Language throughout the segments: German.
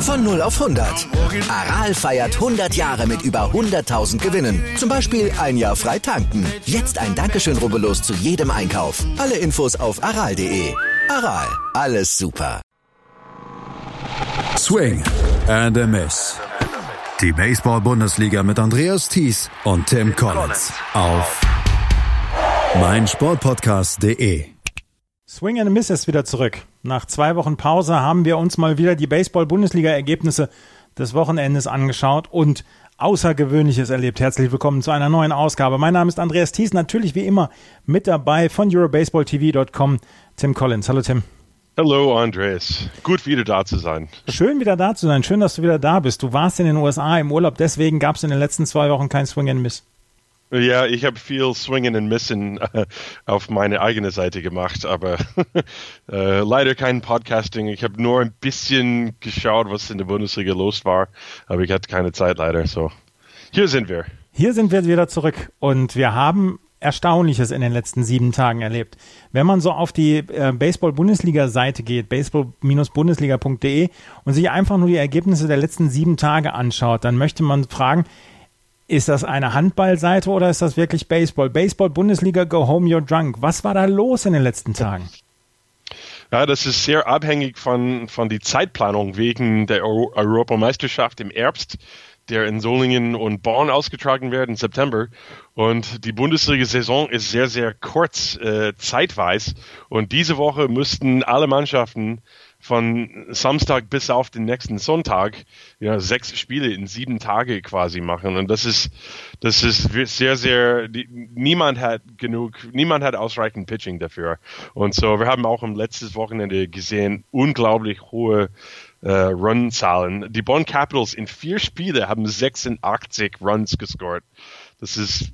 Von 0 auf 100. Aral feiert 100 Jahre mit über 100.000 Gewinnen. Zum Beispiel ein Jahr frei tanken. Jetzt ein Dankeschön, rubbellos zu jedem Einkauf. Alle Infos auf aral.de. Aral, alles super. Swing and a Miss. Die Baseball-Bundesliga mit Andreas Thies und Tim Collins auf meinsportpodcast.de. Swing and a Miss ist wieder zurück. Nach 2 Wochen Pause haben wir uns mal wieder die Baseball-Bundesliga-Ergebnisse des Wochenendes angeschaut und Außergewöhnliches erlebt. Herzlich willkommen zu einer neuen Ausgabe. Mein Name ist Andreas Thies, natürlich wie immer mit dabei von EuroBaseballTV.com, Tim Collins. Hallo Tim. Hallo Andreas, gut wieder da zu sein. Schön wieder da zu sein, schön, dass du wieder da bist. Du warst in den USA im Urlaub, deswegen gab es in den letzten 2 Wochen kein Swing and Miss. Ja, ich habe viel Swingen and Missen auf meine eigene Seite gemacht, aber leider kein Podcasting. Ich habe nur ein bisschen geschaut, was in der Bundesliga los war, aber ich hatte keine Zeit leider. So, hier sind wir. Hier sind wir wieder zurück und wir haben Erstaunliches in den letzten 7 Tagen erlebt. Wenn man so auf die Baseball-Bundesliga-Seite geht, baseball-bundesliga.de und sich einfach nur die Ergebnisse der letzten 7 Tage anschaut, dann möchte man fragen, ist das eine Handballseite oder ist das wirklich Baseball? Baseball-Bundesliga, go home, you're drunk. Was war da los in den letzten Tagen? Ja, das ist sehr abhängig von die Zeitplanung wegen der Europameisterschaft im Herbst, der in Solingen und Bonn ausgetragen wird im September. Und die Bundesliga-Saison ist sehr, sehr kurz zeitweise. Und diese Woche müssten alle Mannschaften von Samstag bis auf den nächsten Sonntag 6 Spiele in 7 Tage quasi machen. Und das ist sehr, sehr, niemand hat ausreichend Pitching dafür. Und so, wir haben auch am letzten Wochenende gesehen, unglaublich hohe Run-Zahlen. Die Bonn Capitals in 4 Spiele haben 86 Runs gescored. Das ist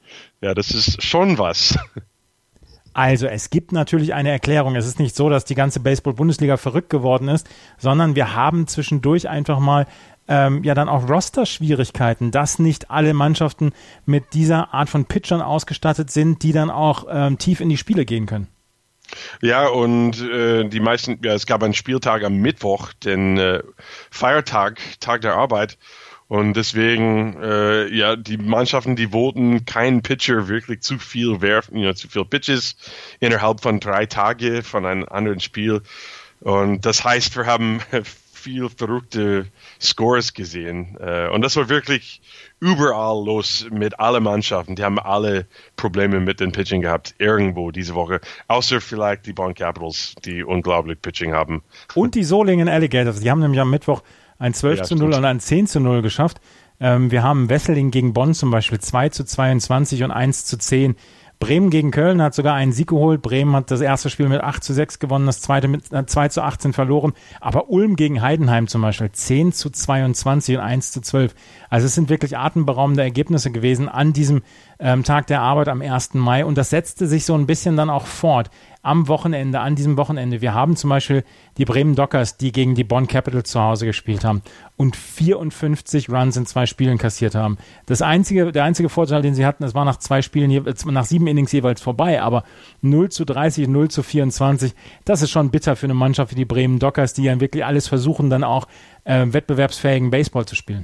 schon was. Also es gibt natürlich eine Erklärung. Es ist nicht so, dass die ganze Baseball-Bundesliga verrückt geworden ist, sondern wir haben zwischendurch einfach mal dann auch Roster-Schwierigkeiten, dass nicht alle Mannschaften mit dieser Art von Pitchern ausgestattet sind, die dann auch tief in die Spiele gehen können. Ja, und die meisten, es gab einen Spieltag am Mittwoch, den Feiertag, Tag der Arbeit. Und deswegen, die Mannschaften, die wollten keinen Pitcher wirklich zu viel werfen, zu viel Pitches innerhalb von 3 Tagen von einem anderen Spiel. Und das heißt, wir haben viel verrückte Scores gesehen. Und das war wirklich überall los mit allen Mannschaften. Die haben alle Probleme mit dem Pitching gehabt, irgendwo diese Woche. Außer vielleicht die Bonn Capitals, die unglaublich Pitching haben. Und die Solingen Alligators, die haben nämlich am Mittwoch ein 12:0 und ein 10:0 geschafft. Wir haben Wesseling gegen Bonn zum Beispiel 2:22 und 1:10. Bremen gegen Köln hat sogar einen Sieg geholt. Bremen hat das erste Spiel mit 8:6 gewonnen, das zweite mit 2:18 verloren. Aber Ulm gegen Heidenheim zum Beispiel 10:22 und 1:12. Also es sind wirklich atemberaubende Ergebnisse gewesen an diesem Tag der Arbeit am 1. Mai. Und das setzte sich so ein bisschen dann auch fort am Wochenende, an diesem Wochenende. Wir haben zum Beispiel die Bremen Dockers, die gegen die Bonn Capitals zu Hause gespielt haben und 54 Runs in 2 Spielen kassiert haben. Der einzige Vorteil, den sie hatten, es war nach 2 Spielen, nach 7 Innings jeweils vorbei, aber 0:30, 0:24, das ist schon bitter für eine Mannschaft wie die Bremen Dockers, die ja wirklich alles versuchen, dann auch wettbewerbsfähigen Baseball zu spielen.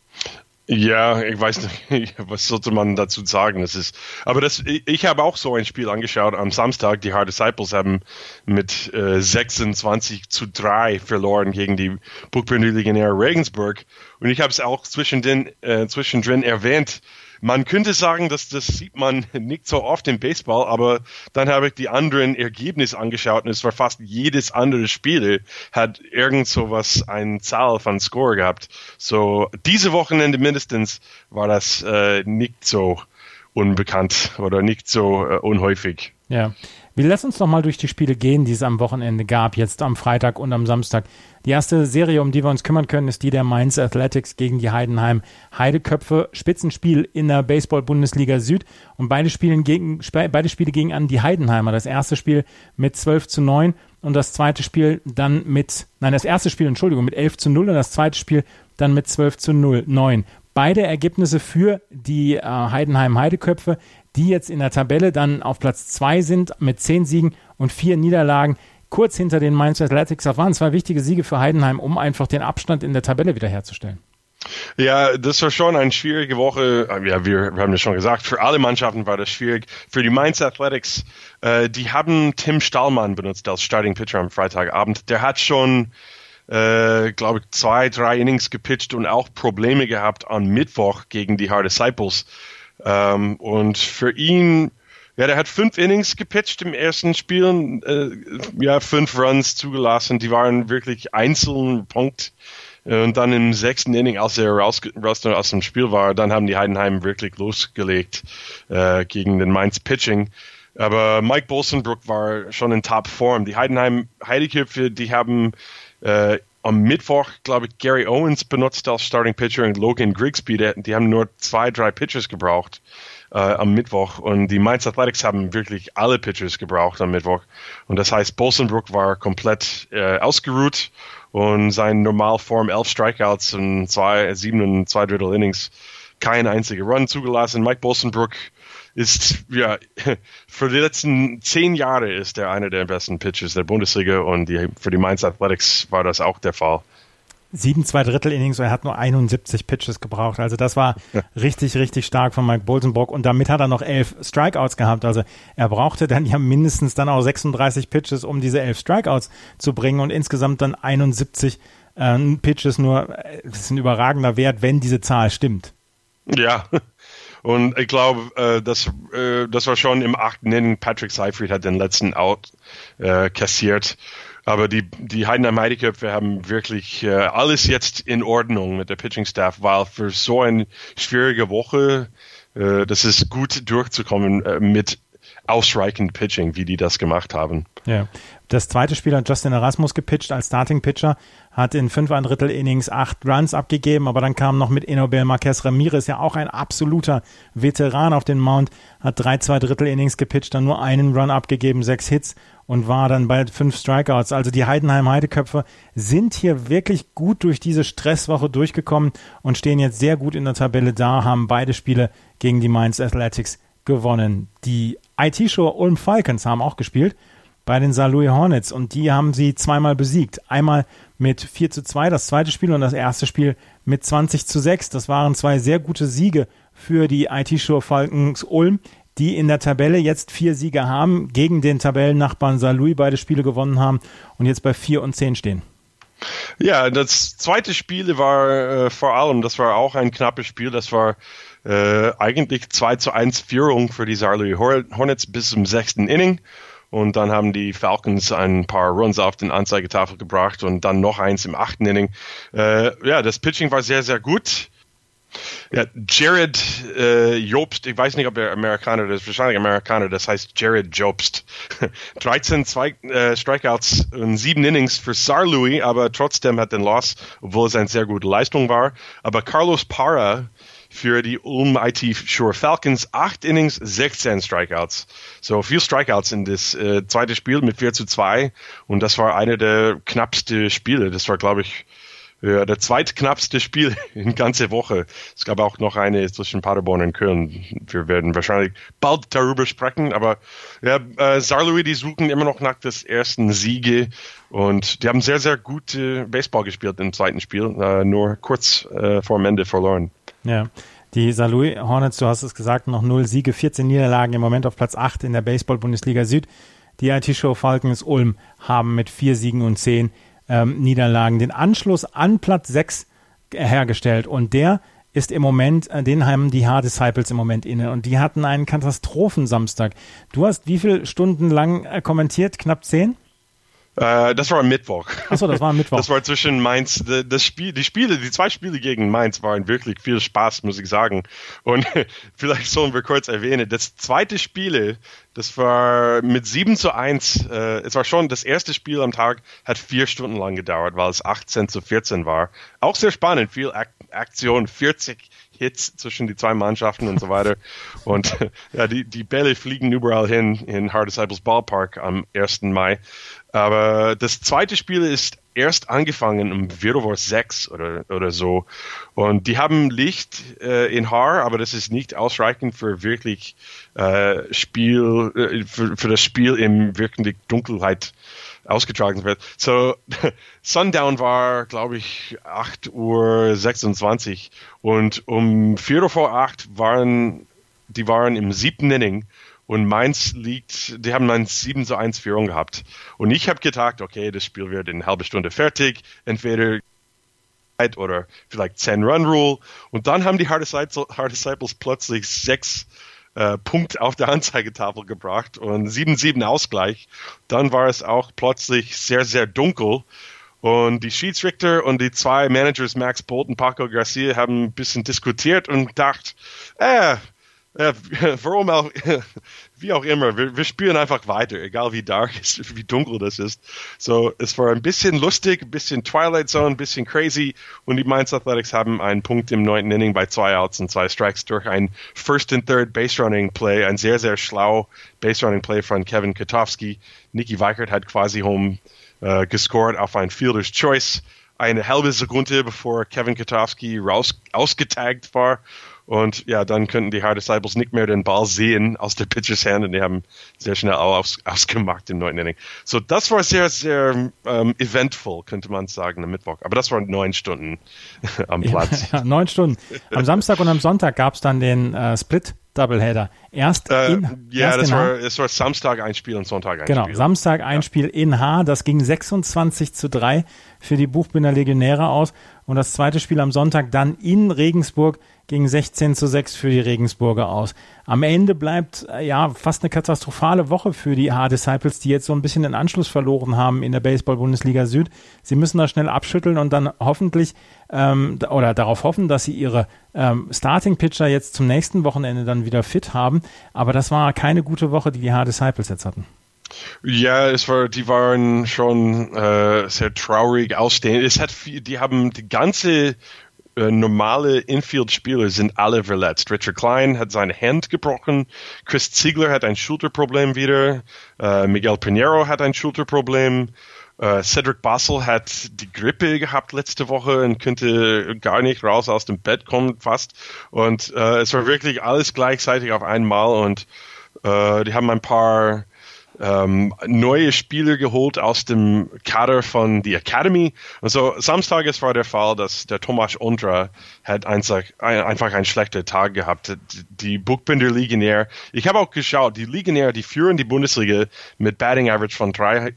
Ja, ich weiß nicht, was sollte man dazu sagen? Ich habe auch so ein Spiel angeschaut am Samstag. Die Hard Disciples haben mit 26:3 verloren gegen die Buchbinderlegionäre Regensburg. Und ich habe es auch zwischendrin erwähnt. Man könnte sagen, dass das sieht man nicht so oft im Baseball, aber dann habe ich die anderen Ergebnisse angeschaut und es war fast jedes andere Spiel hat irgend sowas, eine Zahl von Score gehabt. So, diese Wochenende mindestens war das nicht so unbekannt oder nicht so unhäufig. Ja. Lass uns noch mal durch die Spiele gehen, die es am Wochenende gab, jetzt am Freitag und am Samstag. Die erste Serie, um die wir uns kümmern können, ist die der Mainz Athletics gegen die Heidenheim Heideköpfe. Spitzenspiel in der Baseball-Bundesliga Süd und beide Spiele gingen an die Heidenheimer. Das erste Spiel mit 12:9 und das zweite Spiel dann mit 11:0 und das zweite Spiel dann mit 12:9. Beide Ergebnisse für die Heidenheim Heideköpfe, die jetzt in der Tabelle dann auf Platz 2 sind mit 10 Siegen und 4 Niederlagen. kurz hinter den Mainz Athletics. Das waren 2 wichtige Siege für Heidenheim, um einfach den Abstand in der Tabelle wiederherzustellen. Ja, das war schon eine schwierige Woche. Ja, wir haben ja schon gesagt, für alle Mannschaften war das schwierig. Für die Mainz Athletics, die haben Tim Stahlmann benutzt als Starting Pitcher am Freitagabend. Der hat schon, glaube ich, 2-3 Innings gepitcht und auch Probleme gehabt am Mittwoch gegen die Hard Disciples. Und für ihn, ja, der hat 5 Innings gepitcht im ersten Spiel, 5 Runs zugelassen. Die waren wirklich einzeln Punkt. Und dann im 6. Inning, als er raus aus dem Spiel war, dann haben die Heidenheim wirklich losgelegt gegen den Mainz Pitching. Aber Mike Bolsenbrook war schon in Top-Form. Die Heidenheim Heideköpfe, die haben am Mittwoch, glaube ich, Gary Owens benutzt als Starting Pitcher und Logan Grigsby. Die haben nur 2-3 Pitchers gebraucht am Mittwoch. Und die Mainz Athletics haben wirklich alle Pitchers gebraucht am Mittwoch. Und das heißt, Bolsenbrook war komplett ausgeruht. Und sein Normalform 11 Strikeouts in 7 und 2/3 Innings, kein einziger Run zugelassen. Mike Bolsenbrook ist, ja, für die letzten 10 Jahre ist er einer der besten Pitchers der Bundesliga und für die Mainz Athletics war das auch der Fall. 7 2/3 Innings und er hat nur 71 Pitches gebraucht. Also das war richtig, richtig stark von Mike Bolsenbrook und damit hat er noch 11 Strikeouts gehabt. Also er brauchte dann ja mindestens dann auch 36 Pitches, um diese 11 Strikeouts zu bringen und insgesamt dann 71 Pitches nur. Das ist ein überragender Wert, wenn diese Zahl stimmt. Ja, und ich glaube, das war schon im 8. Inning. Patrick Seyfried hat den letzten Out kassiert. Aber die Heidenheim Heideköpfe haben wirklich alles jetzt in Ordnung mit der Pitching-Staff, weil für so eine schwierige Woche, das ist gut durchzukommen mit ausreichend Pitching, wie die das gemacht haben. Ja. Das zweite Spiel hat Justin Erasmus gepitcht als Starting-Pitcher, hat in 5 1/3 Innings 8 Runs abgegeben, aber dann kam noch mit Enobel Marquez Ramirez, ja auch ein absoluter Veteran auf den Mount, hat 3 2/3 Innings gepitcht, dann nur einen Run abgegeben, 6 Hits und war dann bei 5 Strikeouts. Also die Heidenheim Heideköpfe sind hier wirklich gut durch diese Stresswoche durchgekommen und stehen jetzt sehr gut in der Tabelle da, haben beide Spiele gegen die Mainz Athletics gewonnen. Die IT-Show Ulm Falcons haben auch gespielt bei den St. Louis Hornets und die haben sie zweimal besiegt. Einmal mit 4-2, das zweite Spiel, und das erste Spiel mit 20-6. Das waren 2 sehr gute Siege für die IT-Show Falcons Ulm, die in der Tabelle jetzt 4 Siege haben, gegen den Tabellennachbarn St. Louis beide Spiele gewonnen haben und jetzt bei 4 und 10 stehen. Ja, das zweite Spiel war vor allem, das war auch ein knappes Spiel, das war eigentlich 2-1 Führung für die St. Louis Hornets bis zum 6. Inning. Und dann haben die Falcons ein paar Runs auf den Anzeigetafel gebracht und dann noch eins im 8. Inning. Das Pitching war sehr, sehr gut. Ja, Jared Jobst, ich weiß nicht, ob er Amerikaner ist, wahrscheinlich Amerikaner, das heißt Jared Jobst. 13 Strikeouts in 7 Innings für St. Louis, aber trotzdem hat den Loss, obwohl es eine sehr gute Leistung war. Aber Carlos Parra für die Ulm IT-Show Falcons 8 Innings, 16 Strikeouts. So viel Strikeouts in das zweite Spiel mit 4-2 und das war eine der knappsten Spiele. Das war, glaube ich, der zweitknappste Spiel in ganze Woche. Es gab auch noch eine zwischen Paderborn und Köln. Wir werden wahrscheinlich bald darüber sprechen, aber ja, St. Louis, die suchen immer noch nach des ersten Siege und die haben sehr, sehr gut Baseball gespielt im zweiten Spiel, nur kurz vor dem Ende verloren. Ja, die St. Louis Hornets, du hast es gesagt, noch 0 Siege, 14 Niederlagen, im Moment auf Platz 8 in der Baseball-Bundesliga Süd. Die IT-Show Falcons Ulm haben mit 4 Siegen und 10 Niederlagen den Anschluss an Platz 6 hergestellt und der ist im Moment, den haben die Hard Disciples im Moment inne und die hatten einen Katastrophensamstag. Du hast wie viele Stunden lang kommentiert? Knapp 10? Das war am Mittwoch. Achso, das war am Mittwoch. Das war zwischen Mainz, die 2 Spiele gegen Mainz waren wirklich viel Spaß, muss ich sagen. Und vielleicht sollen wir kurz erwähnen, das zweite Spiel, das war mit 7-1. Es war schon, das erste Spiel am Tag hat 4 Stunden lang gedauert, weil es 18-14 war. Auch sehr spannend, viel Aktion, 40 Hits zwischen die 2 Mannschaften und so weiter. Und ja, die Bälle fliegen überall hin in Hard Disciples Ballpark am 1. Mai. Aber das zweite Spiel ist erst angefangen um Viertel vor 6 oder so. Und die haben Licht in Haar, aber das ist nicht ausreichend für wirklich für das Spiel in wirklich Dunkelheit ausgetragen wird. So, Sundown war, glaube ich, 8:26 Uhr und um 8:45 waren im 7. Inning und Mainz die haben ein 7:1 Führung gehabt. Und ich habe gedacht, okay, das Spiel wird in einer halben Stunde fertig, entweder oder vielleicht 10-Run-Rule. Und dann haben die Hard Disciples plötzlich 6 Punkt auf der Anzeigetafel gebracht und 7-7 Ausgleich. Dann war es auch plötzlich sehr, sehr dunkel und die Schiedsrichter und die 2 Managers, Max Bolt und Paco Garcia, haben ein bisschen diskutiert und gedacht, warum auch, wie auch immer, wir spielen einfach weiter, egal wie dark ist, wie dunkel das ist. So, es war ein bisschen lustig, ein bisschen Twilight Zone, ein bisschen crazy und die Mainz Athletics haben einen Punkt im 9. Inning bei 2 Outs und 2 Strikes durch ein First and Third Base Running Play, ein sehr, sehr schlau Base Running Play von Kevin Katowski. Nicky Weikert hat quasi home gescored auf ein Fielder's Choice, eine halbe Sekunde bevor Kevin Katowski ausgetaggt war. Und ja, dann könnten die Hard Disciples nicht mehr den Ball sehen aus der Pitchers Hand und die haben sehr schnell ausgemacht im 9. Inning. So, das war sehr, sehr eventful, könnte man sagen, am Mittwoch. Aber das waren 9 Stunden am Platz. Ja, 9 Stunden. Am Samstag und am Sonntag gab es dann den Split-Doubleheader. Es war Samstag ein Spiel und Sonntag ein Spiel. Genau, Samstag ein Spiel in Haar. Das ging 26:3 für die Buchbinder Legionäre aus. Und das zweite Spiel am Sonntag dann in Regensburg ging 16:6 für die Regensburger aus. Am Ende bleibt fast eine katastrophale Woche für die Hard Disciples, die jetzt so ein bisschen den Anschluss verloren haben in der Baseball-Bundesliga Süd. Sie müssen da schnell abschütteln und dann hoffentlich oder darauf hoffen, dass sie ihre Starting-Pitcher jetzt zum nächsten Wochenende dann wieder fit haben. Aber das war keine gute Woche, die Hard Disciples jetzt hatten. Ja, die waren schon sehr traurig ausstehend. Die haben die ganze normale Infield-Spieler sind alle verletzt. Richard Klein hat seine Hand gebrochen, Chris Ziegler hat ein Schulterproblem wieder, Miguel Pinheiro hat ein Schulterproblem, Cedric Bassel hat die Grippe gehabt letzte Woche und könnte gar nicht raus aus dem Bett kommen fast. Und es war wirklich alles gleichzeitig auf einmal und die haben ein paar neue Spieler geholt aus dem Kader von der Academy. Also Samstages war der Fall, dass der Tomasz Ondra hat einfach einen schlechten Tag gehabt. Die Buchbinder Legionär, ich habe auch geschaut, die Legionär, die führen die Bundesliga mit Batting Average von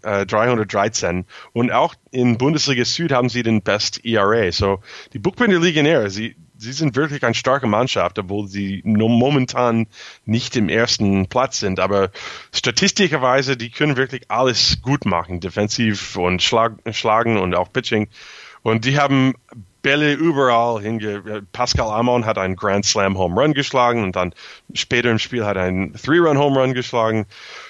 313 und auch in Bundesliga Süd haben sie den Best ERA. So die Buchbinder Legionäre, Sie sind wirklich eine starke Mannschaft, obwohl sie momentan nicht im ersten Platz sind. Aber statistischerweise, die können wirklich alles gut machen, defensiv und schlagen und auch Pitching. Und die haben Bälle überall Pascal Amon hat einen Grand Slam Home Run geschlagen und dann später im Spiel hat er einen 3-Run Home Run geschlagen.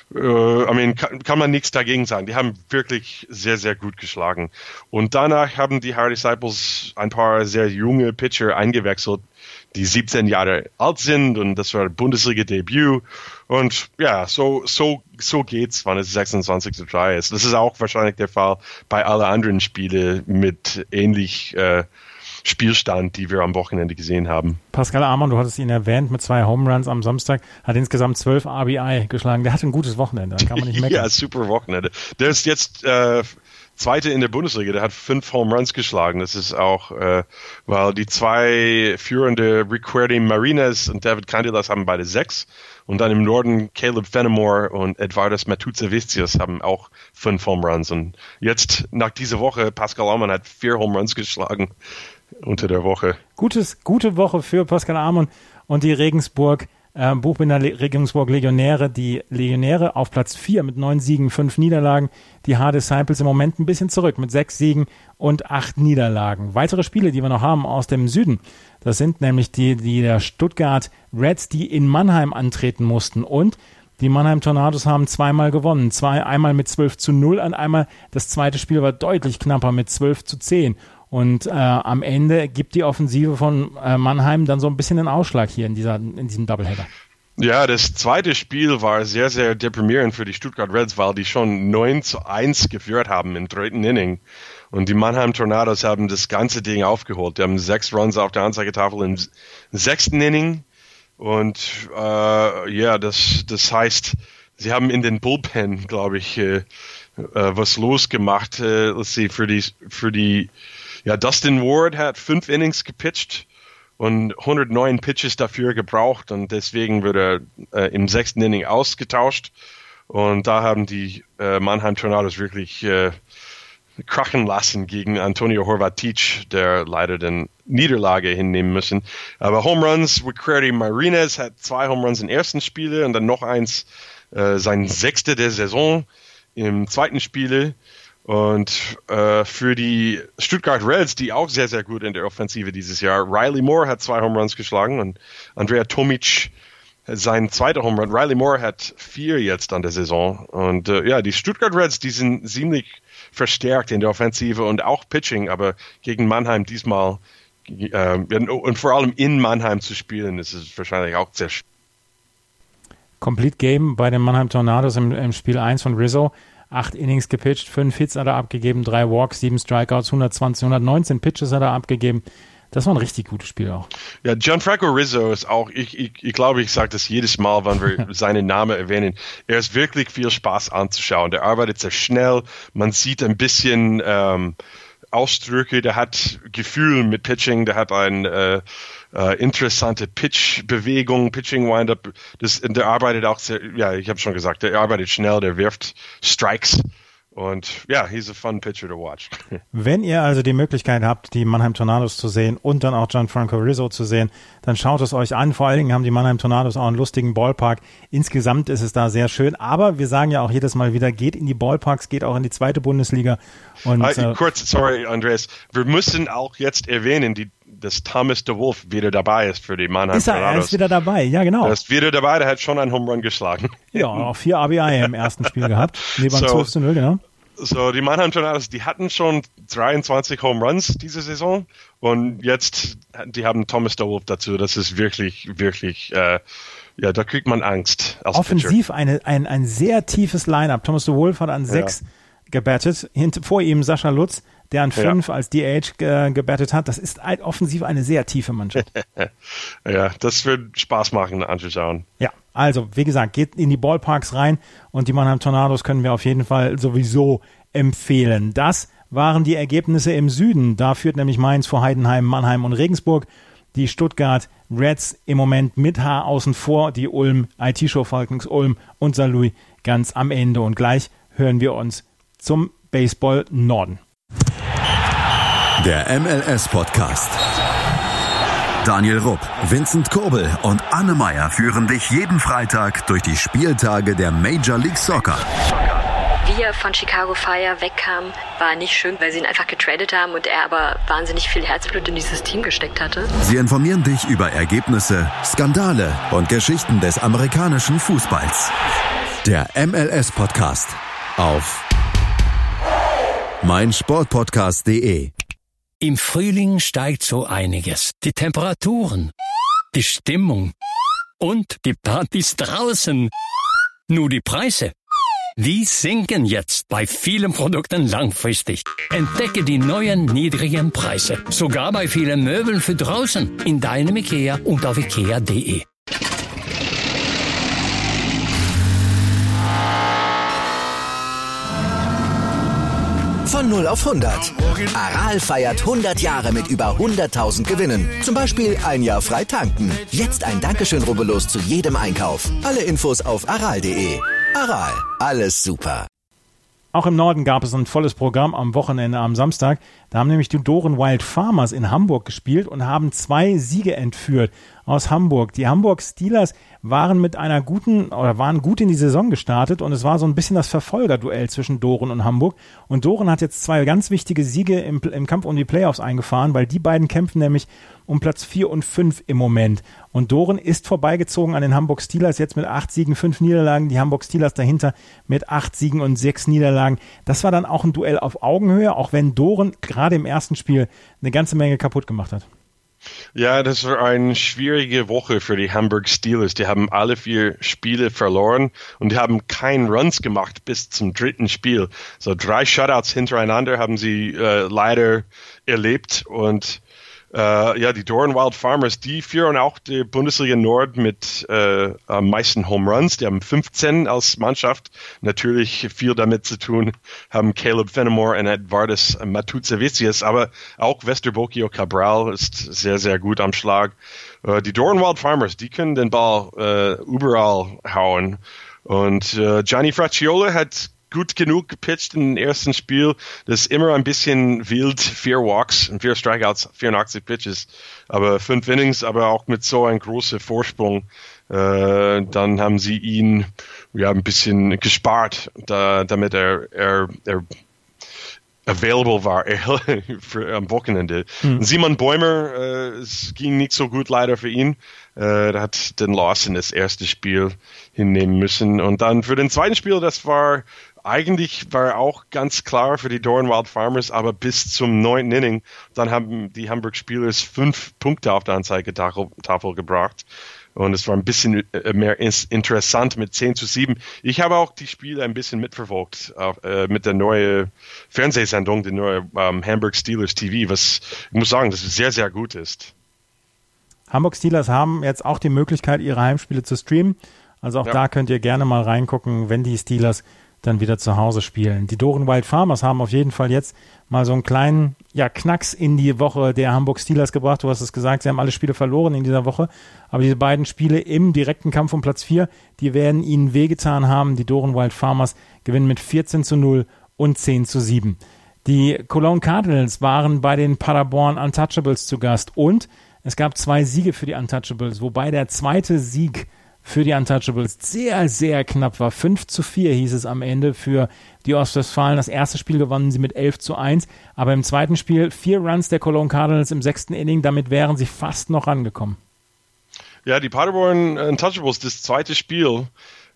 Kann man nichts dagegen sagen. Die haben wirklich sehr, sehr gut geschlagen. Und danach haben die Hard Disciples ein paar sehr junge Pitcher eingewechselt, die 17 Jahre alt sind und das war Bundesliga-Debüt. Und ja, so geht's, wenn es 26:3 ist. Das ist auch wahrscheinlich der Fall bei allen anderen Spielen mit ähnlich Spielstand, die wir am Wochenende gesehen haben. Pascal Amon, du hattest ihn erwähnt, mit 2 Home Runs am Samstag, hat insgesamt 12 RBI geschlagen. Der hatte ein gutes Wochenende, da kann man nicht meckern. Ja, super Wochenende. Der ist jetzt Zweite in der Bundesliga, der hat 5 Home Runs geschlagen. Das ist auch, weil die 2 führende Ricardo Martinez und David Candelas haben beide 6. Und dann im Norden Caleb Fenimore und Edvardas Matuzevicius haben auch 5 Home Runs. Und jetzt, nach dieser Woche, Pascal Amon hat 4 Home Runs geschlagen unter der Woche. Gute Woche für Pascal Amon und die Regensburg Buchbinder Regensburg Legionäre, die Legionäre auf Platz 4 mit 9 Siegen, 5 Niederlagen. Die Hard Disciples im Moment ein bisschen zurück mit 6 Siegen und 8 Niederlagen. Weitere Spiele, die wir noch haben aus dem Süden, das sind nämlich die der Stuttgart Reds, die in Mannheim antreten mussten. Und die Mannheim Tornados haben 2-mal gewonnen. Einmal mit 12:0 und einmal das zweite Spiel war deutlich knapper mit 12:10. Und am Ende gibt die Offensive von Mannheim dann so ein bisschen den Ausschlag hier in diesem Doubleheader. Ja, das zweite Spiel war sehr, sehr deprimierend für die Stuttgart Reds, weil die schon 9-1 geführt haben im 3. Inning. Und die Mannheim Tornados haben das ganze Ding aufgeholt. Die haben 6 Runs auf der Anzeigetafel im 6. Inning. Und das heißt, sie haben in den Bullpen, glaube ich, was losgemacht. Let's see, für die Dustin Ward hat 5 Innings gepitcht und 109 Pitches dafür gebraucht und deswegen wurde er im 6. Inning ausgetauscht. Und da haben die Mannheim Tornados wirklich krachen lassen gegen Antonio Horvatic, der leider den Niederlage hinnehmen müssen. Aber Home Runs, Ricardo Marinez hat 2 Home Runs im ersten Spiele und dann noch eins, sein 6. der Saison im 2. Spiele. Und für die Stuttgart Reds, die auch sehr, sehr gut in der Offensive dieses Jahr, Riley Moore hat 2 Home Runs geschlagen und Andrea Tomic sein 2. Home Run. Riley Moore hat 4 jetzt an der Saison. Und die Stuttgart Reds, die sind ziemlich verstärkt in der Offensive und auch Pitching, aber gegen Mannheim diesmal und vor allem in Mannheim zu spielen, ist es wahrscheinlich auch sehr schwer. Complete Game bei den Mannheim Tornados im Spiel 1 von Rizzo. 8 Innings gepitcht, 5 Hits hat er abgegeben, 3 Walks, 7 Strikeouts, 119 Pitches hat er abgegeben. Das war ein richtig gutes Spiel auch. Ja, Gianfranco Rizzo ist auch, ich glaube, ich sage das jedes Mal, wenn wir seinen Namen erwähnen. Er ist wirklich viel Spaß anzuschauen. Der arbeitet sehr schnell. Man sieht ein bisschen Ausdrücke. Der hat Gefühl mit Pitching. Der hat eine interessante Pitch-Bewegung, Pitching-Windup. Der arbeitet auch sehr, ich habe schon gesagt, der arbeitet schnell, der wirft Strikes. Und he's a fun pitcher to watch. Wenn ihr also die Möglichkeit habt, die Mannheim Tornados zu sehen und dann auch Gianfranco Rizzo zu sehen, dann schaut es euch an. Vor allen Dingen haben die Mannheim Tornados auch einen lustigen Ballpark. Insgesamt ist es da sehr schön. Aber wir sagen ja auch jedes Mal wieder, geht in die Ballparks, geht auch in die 2. Bundesliga. Und, sorry, Andreas. Wir müssen auch jetzt erwähnen, dass Thomas DeWolf wieder dabei ist für die Mannheim Tornados. Er ist wieder dabei, ja genau. Er ist wieder dabei, der hat schon einen Home Run geschlagen. Ja, auch 4 RBI im ersten Spiel gehabt. Neben 12-0, genau. So, die Mannheim Tornados, die hatten schon 23 Home Runs diese Saison und jetzt, die haben Thomas DeWolf dazu. Das ist wirklich, wirklich, da kriegt man Angst als offensiv Pitcher. Ein sehr tiefes Line-Up. Thomas DeWolf hat an 6 gebattet, vor ihm Sascha Lutz, der an 5 als DH gebattet hat. Das ist offensiv eine sehr tiefe Mannschaft. Ja, das wird Spaß machen anzuschauen. Ja, also wie gesagt, geht in die Ballparks rein und die Mannheim Tornados können wir auf jeden Fall sowieso empfehlen. Das waren die Ergebnisse im Süden. Da führt nämlich Mainz vor Heidenheim, Mannheim und Regensburg. Die Stuttgart Reds im Moment mit Haar außen vor, die Ulm, IT-Show Falcons Ulm und Saarlouis ganz am Ende. Und gleich hören wir uns zum Baseball Norden. Der MLS-Podcast. Daniel Rupp, Vincent Kurbel und Anne Meyer führen dich jeden Freitag durch die Spieltage der Major League Soccer. Wie er von Chicago Fire wegkam, war nicht schön, weil sie ihn einfach getradet haben und er aber wahnsinnig viel Herzblut in dieses Team gesteckt hatte. Sie informieren dich über Ergebnisse, Skandale und Geschichten des amerikanischen Fußballs. Der MLS-Podcast auf meinsportpodcast.de. Im Frühling steigt so einiges. Die Temperaturen, die Stimmung und die Partys draußen. Nur die Preise, die sinken jetzt bei vielen Produkten langfristig. Entdecke die neuen niedrigen Preise. Sogar bei vielen Möbeln für draußen. In deinem IKEA und auf IKEA.de. Von 0 auf 100. Aral feiert 100 Jahre mit über 100.000 Gewinnen. Zum Beispiel ein Jahr frei tanken. Jetzt ein Dankeschön, rubbellos zu jedem Einkauf. Alle Infos auf aral.de. Aral, alles super. Auch im Norden gab es ein volles Programm am Wochenende, am Samstag. Da haben nämlich die Doren Wild Farmers in Hamburg gespielt und haben 2 Siege entführt aus Hamburg. Die Hamburg Steelers waren waren gut in die Saison gestartet und es war so ein bisschen das Verfolgerduell zwischen Doren und Hamburg. Und Doren hat jetzt 2 ganz wichtige Siege im Kampf um die Playoffs eingefahren, weil die beiden kämpfen nämlich um Platz 4 und 5 im Moment. Und Doren ist vorbeigezogen an den Hamburg Steelers, jetzt mit 8 Siegen, 5 Niederlagen. Die Hamburg Steelers dahinter mit 8 Siegen und 6 Niederlagen. Das war dann auch ein Duell auf Augenhöhe, auch wenn Doren gerade im ersten Spiel eine ganze Menge kaputt gemacht hat. Ja, das war eine schwierige Woche für die Hamburg Steelers. Die haben alle 4 Spiele verloren und die haben keinen Runs gemacht bis zum 3. Spiel. So 3 Shutouts hintereinander haben sie leider erlebt und die Doran Wild Farmers, die führen auch die Bundesliga Nord mit am meisten Home Runs. Die haben 15 als Mannschaft. Natürlich viel damit zu tun haben Caleb Fenimore und Edvardis Matuzevicius, aber auch Westerbokio Cabral ist sehr, sehr gut am Schlag. Die Doran Wild Farmers, die können den Ball überall hauen. Und Gianni Fracciola hat gut genug gepitcht im ersten Spiel. Das ist immer ein bisschen wild. 4 Walks und 4 Strikeouts, 84 Pitches. Aber 5 Innings, aber auch mit so einem großen Vorsprung. Dann haben sie ihn ein bisschen gespart, damit er available war am Wochenende. Simon Bäumer, es ging nicht so gut leider für ihn. Er hat den Loss in das erste Spiel hinnehmen müssen. Und dann für den zweiten Spiel, das war auch ganz klar für die Doran Wild Farmers, aber bis zum 9. Inning, dann haben die Hamburg Steelers 5 Punkte auf der Anzeigetafel gebracht. Und es war ein bisschen mehr interessant mit 10-7. Ich habe auch die Spiele ein bisschen mitverfolgt mit der neuen Fernsehsendung, die neue Hamburg Steelers TV, was ich muss sagen, das sehr, sehr gut ist. Hamburg Steelers haben jetzt auch die Möglichkeit, ihre Heimspiele zu streamen. Also auch da könnt ihr gerne mal reingucken, wenn die Steelers dann wieder zu Hause spielen. Die Doran Wild Farmers haben auf jeden Fall jetzt mal so einen kleinen Knacks in die Woche der Hamburg Steelers gebracht. Du hast es gesagt, sie haben alle Spiele verloren in dieser Woche, aber diese beiden Spiele im direkten Kampf um Platz 4, die werden ihnen wehgetan haben. Die Doran Wild Farmers gewinnen mit 14-0 und 10-7. Die Cologne Cardinals waren bei den Paderborn Untouchables zu Gast und es gab 2 Siege für die Untouchables, wobei der zweite Sieg für die Untouchables sehr, sehr knapp war. 5-4 hieß es am Ende für die Ostwestfalen. Das erste Spiel gewannen sie mit 11-1, aber im zweiten Spiel 4 Runs der Cologne Cardinals im 6. Inning, damit wären sie fast noch rangekommen. Ja, die Paderborn Untouchables, das zweite Spiel,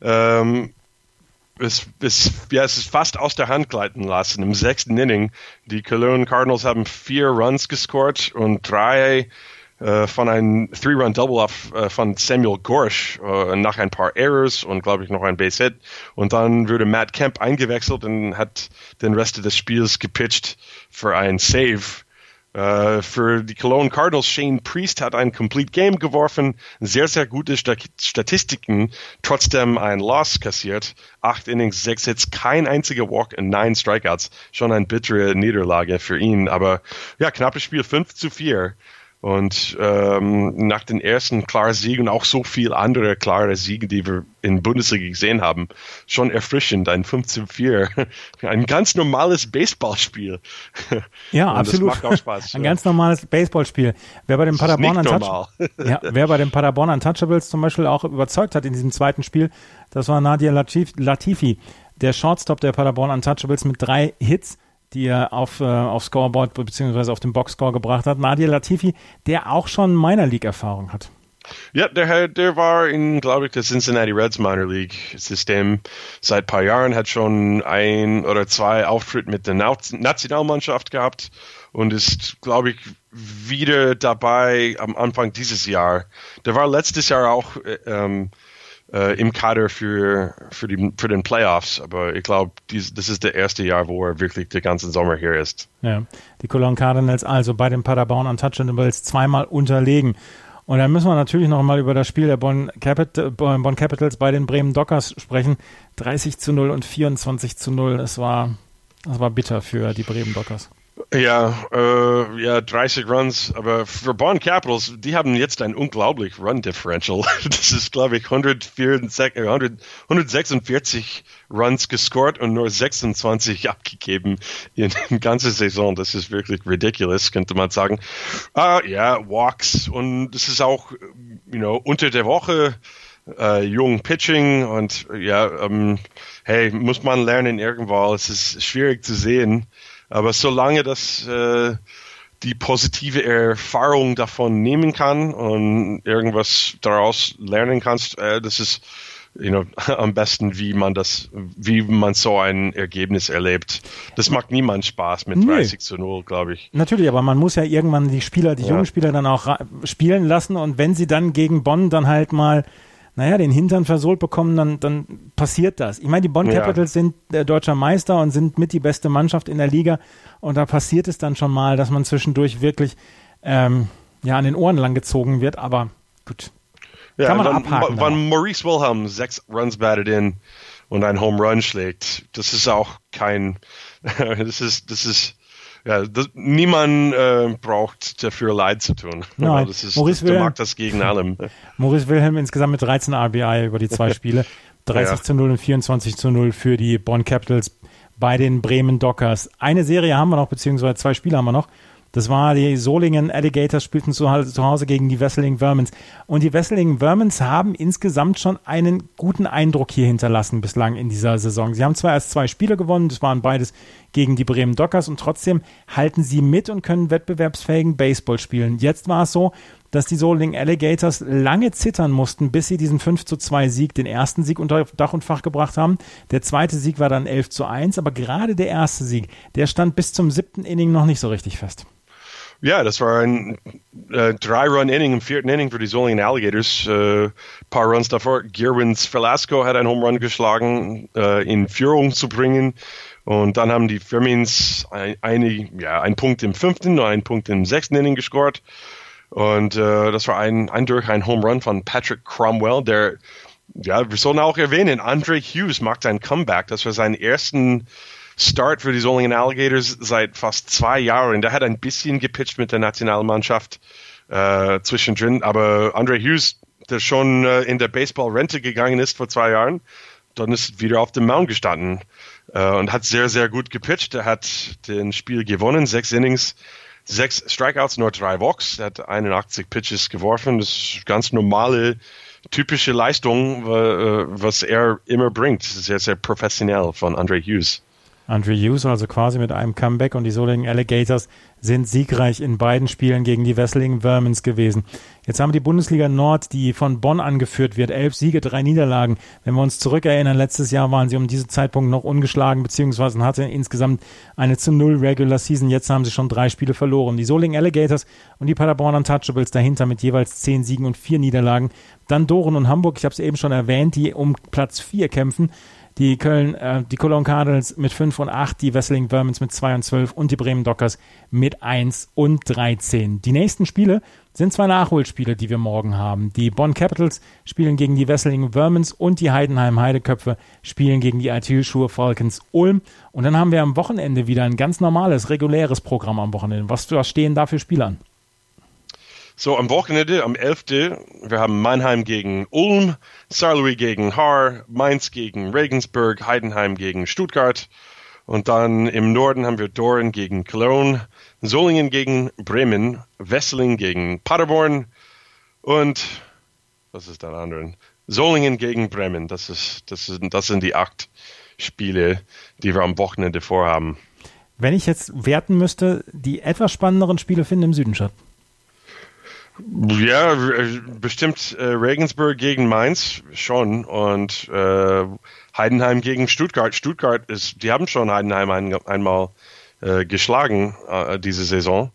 es ist fast aus der Hand gleiten lassen. Im 6. Inning, die Cologne Cardinals haben 4 Runs gescored und 3 von einem 3-Run-Double von Samuel Gorsch nach ein paar Errors und, glaube ich, noch ein Base-Hit. Und dann wurde Matt Kemp eingewechselt und hat den Rest des Spiels gepitcht für ein Save. Für die Cologne Cardinals, Shane Priest hat ein Complete Game geworfen, sehr, sehr gute Statistiken, trotzdem ein Loss kassiert. 8 Innings, 6 Hits, kein einziger Walk und 9 Strikeouts. Schon eine bittere Niederlage für ihn. Aber knappes Spiel, 5-4. Und nach den ersten klaren Siegen und auch so viel andere klare Siege, die wir in Bundesliga gesehen haben, schon erfrischend, ein 5-4, ein ganz normales Baseballspiel. Ja, und absolut. Das macht auch Spaß. Ein ganz normales Baseballspiel. Wer bei den Paderborn Untouchables zum Beispiel auch überzeugt hat in diesem zweiten Spiel, das war Nadir Latifi, der Shortstop der Paderborn Untouchables mit 3 Hits, die er auf Scoreboard bzw. auf den Boxscore gebracht hat. Nadir Latifi, der auch schon Minor League Erfahrung hat. Ja, der war in, glaube ich, der Cincinnati Reds Minor League System seit ein paar Jahren, hat schon 1 oder 2 Auftritte mit der Nationalmannschaft gehabt und ist, glaube ich, wieder dabei am Anfang dieses Jahr. Der war letztes Jahr auch im Kader für den Playoffs, aber ich glaube, das ist der erste Jahr, wo er wirklich den ganzen Sommer hier ist. Ja, die Cologne Cardinals also bei den Paderborn Untouchables zweimal unterlegen. Und dann müssen wir natürlich noch mal über das Spiel der Bonn Capitals bei den Bremen Dockers sprechen. 30-0 und 24-0, das war bitter für die Bremen Dockers. Ja, 30 Runs, aber für Bonn Capitals, die haben jetzt ein unglaublich Run-Differential. Das ist, glaube ich, 146 Runs gescored und nur 26 abgegeben in der ganzen Saison. Das ist wirklich ridiculous, könnte man sagen. Walks und das ist auch, unter der Woche jung Pitching und muss man lernen irgendwo. Es ist schwierig zu sehen. Aber solange das die positive Erfahrung davon nehmen kann und irgendwas daraus lernen kannst, das ist am besten, wie man so ein Ergebnis erlebt. Das macht niemand Spaß mit 30-0, glaube ich. Natürlich, aber man muss ja irgendwann die jungen Spieler dann auch spielen lassen, und wenn sie dann gegen Bonn dann halt mal den Hintern versohlt bekommen, dann passiert das. Ich meine, die Bonn Capitals sind deutscher Meister und sind mit die beste Mannschaft in der Liga, und da passiert es dann schon mal, dass man zwischendurch wirklich an den Ohren lang gezogen wird, aber gut. Kann man abhaken. Wenn Maurice Wilhelm 6 Runs batted in und einen Home Run schlägt, das ist auch kein, niemand braucht dafür leid zu tun. Nein, der mag das gegen allem. Maurice Wilhelm insgesamt mit 13 RBI über die 2 Spiele, 30-0 und 24-0 für die Bonn Capitals bei den Bremen Dockers. Eine Serie haben wir noch, beziehungsweise 2 Spiele haben wir noch. Das war die Solingen Alligators, spielten zu Hause gegen die Wesseling Vermins. Und die Wesseling Vermins haben insgesamt schon einen guten Eindruck hier hinterlassen bislang in dieser Saison. Sie haben zwar erst 2 Spiele gewonnen, das waren beides gegen die Bremen Dockers, und trotzdem halten sie mit und können wettbewerbsfähigen Baseball spielen. Jetzt war es so, dass die Solingen Alligators lange zittern mussten, bis sie diesen 5-2 Sieg, den ersten Sieg unter Dach und Fach gebracht haben. Der zweite Sieg war dann 11-1, aber gerade der erste Sieg, der stand bis zum 7. Inning noch nicht so richtig fest. Ja, das war ein 3-Run-Inning im 4. Inning für die Solingen Alligators. Paar Runs davor. Gerwins Velasco hat einen Home Run geschlagen, in Führung zu bringen. Und dann haben die Vermins einen Punkt im 5. und einen Punkt im 6. Inning gescored. Und das war ein Home Run von Patrick Cromwell, der, wir sollen auch erwähnen, Andre Hughes macht ein Comeback. Das war sein ersten Start für die Solingen Alligators seit fast 2 Jahren. Der hat ein bisschen gepitcht mit der Nationalmannschaft zwischendrin, aber Andre Hughes, der schon in der Baseball-Rente gegangen ist vor 2 Jahren, dann ist wieder auf dem Mound gestanden und hat sehr, sehr gut gepitcht. Er hat den Spiel gewonnen, 6 Innings, 6 Strikeouts, nur 3 Walks. Er hat 81 Pitches geworfen. Das ist ganz normale, typische Leistung, was er immer bringt. Sehr, sehr professionell von Andre Hughes. Andre Hughes also quasi mit einem Comeback, und die Solingen Alligators sind siegreich in beiden Spielen gegen die Wesseling Vermins gewesen. Jetzt haben wir die Bundesliga Nord, die von Bonn angeführt wird. 11 Siege, 3 Niederlagen. Wenn wir uns zurückerinnern, letztes Jahr waren sie um diesen Zeitpunkt noch ungeschlagen, beziehungsweise hatten insgesamt eine 0 Regular Season. Jetzt haben sie schon 3 Spiele verloren. Die Solingen Alligators und die Paderborn Untouchables dahinter mit jeweils 10 Siegen und 4 Niederlagen. Dann Doren und Hamburg, ich habe es eben schon erwähnt, die um Platz 4 kämpfen. Die Cologne Cardinals mit 5 und 8, die Wesseling Vermins mit 2 und 12 und die Bremen Dockers mit 1 und 13. Die nächsten Spiele sind 2 Nachholspiele, die wir morgen haben. Die Bonn Capitals spielen gegen die Wesseling Vermins und die Heidenheim Heideköpfe spielen gegen die Altülschuhe Falcons Ulm. Und dann haben wir am Wochenende wieder ein ganz normales, reguläres Programm am Wochenende. Was stehen da für Spiele an? So, am Wochenende, am 11. wir haben Mannheim gegen Ulm, Saarlouis gegen Haar, Mainz gegen Regensburg, Heidenheim gegen Stuttgart. Und dann im Norden haben wir Doren gegen Cologne, Solingen gegen Bremen, Wesseling gegen Paderborn und, was ist der andere? Solingen gegen Bremen. Das sind die 8 Spiele, die wir am Wochenende vorhaben. Wenn ich jetzt werten müsste, die etwas spannenderen Spiele finden im Süden statt. Ja, bestimmt Regensburg gegen Mainz schon und Heidenheim gegen Stuttgart. Die haben schon Heidenheim einmal geschlagen diese Saison.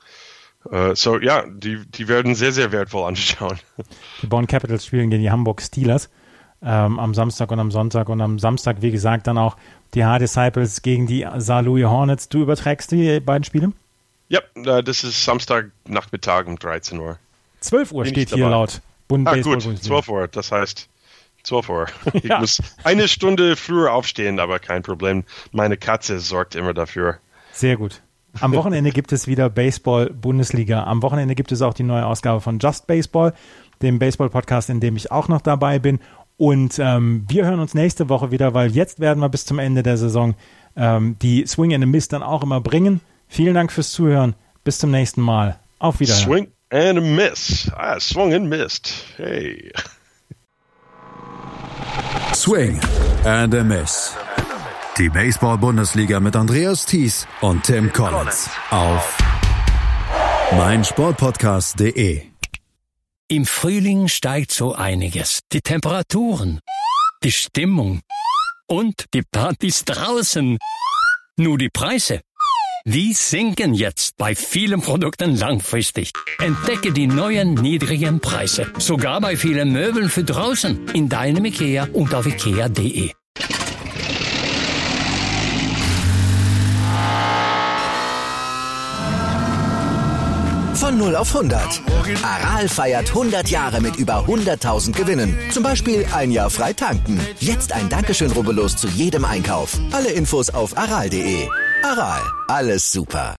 Die werden sehr, sehr wertvoll anzuschauen. Die Bonn Capitals spielen gegen die Hamburg Steelers am Samstag und am Sonntag. Und am Samstag, wie gesagt, dann auch die Hard Disciples gegen die Saarlouis Hornets. Du überträgst die beiden Spiele? Ja, das ist Samstagnachmittag um 13 Uhr. 12 Uhr steht hier laut Baseball. Gut, 12 Uhr, das heißt 12 Uhr. Ich muss eine Stunde früher aufstehen, aber kein Problem. Meine Katze sorgt immer dafür. Sehr gut. Am Wochenende gibt es wieder Baseball-Bundesliga. Am Wochenende gibt es auch die neue Ausgabe von Just Baseball, dem Baseball-Podcast, in dem ich auch noch dabei bin. Und wir hören uns nächste Woche wieder, weil jetzt werden wir bis zum Ende der Saison die Swing and a Miss dann auch immer bringen. Vielen Dank fürs Zuhören. Bis zum nächsten Mal. Auf Wiedersehen. Swing and a Miss. Swung and missed. Hey. Swing and a Miss. Die Baseball-Bundesliga mit Andreas Thies und Tim Collins auf meinsportpodcast.de. Im Frühling steigt so einiges. Die Temperaturen, die Stimmung und die Partys draußen. Nur die Preise, die sinken jetzt bei vielen Produkten langfristig. Entdecke die neuen niedrigen Preise, sogar bei vielen Möbeln für draußen, in deinem IKEA und auf ikea.de. Von 0 auf 100. Aral feiert 100 Jahre mit über 100.000 Gewinnen. Zum Beispiel ein Jahr frei tanken. Jetzt ein Dankeschön, rubbellos zu jedem Einkauf. Alle Infos auf aral.de. Aral, alles super.